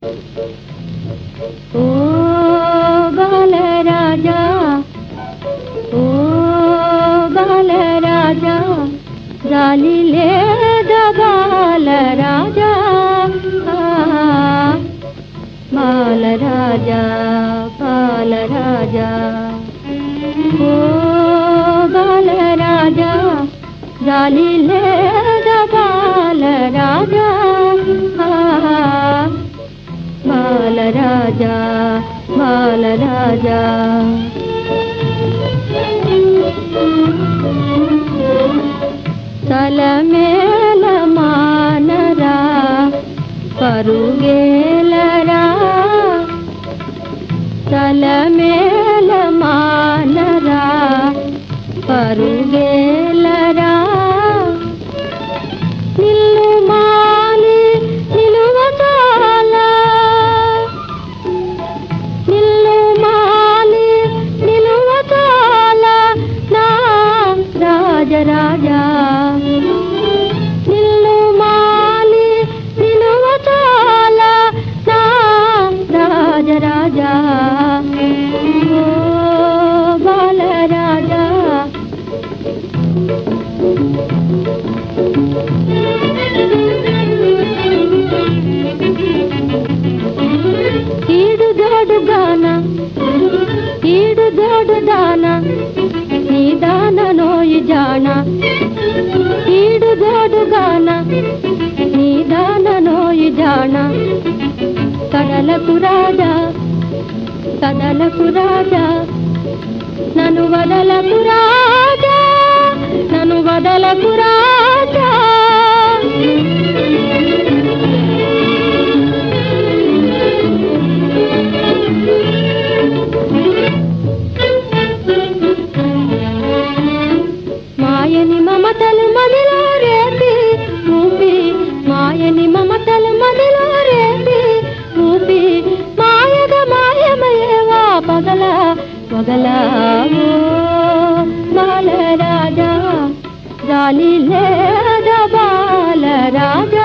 ఓ బాలరాజా, ఓ బాలరాజా, జాలి లేదా బాలరాజా, బాలరాజా, బాలరాజా, ఓ బాలరాజా, జాలి లేదా బాలరాజా, బాలరాజా, బాలరాజా. తలమేల మానరా పరుగేలరా, తలమేల మానరా పరుగేలరా, నిల్లు మాలి నిలువతాల, నిల్లు మాలి నిలువతాల నా రాజరాజా, నిల్లు మాలి నిలువతాల నా రాజరాజా, ఓ బాలరాజా. ఈడు జోడు గాన, ఈడు జోడు దాన, నీ దాన నోయి జాన, ఈడు జోడు గాన, నీ దాన నోయి జాన, కడలకు రాజా, కడలకు రాజా, నన్ను వదలకు రాజా, నన్ను వదలకు రాజా. మాయని మమతలు మదిలో రేపి ఊపి, మాయని మమతలు మదిలో రేపి ఊపి, మాయగా మాయమయేవా పగల పగల, ఓ బాలరాజా, జాలి లేదా బాలరాజా.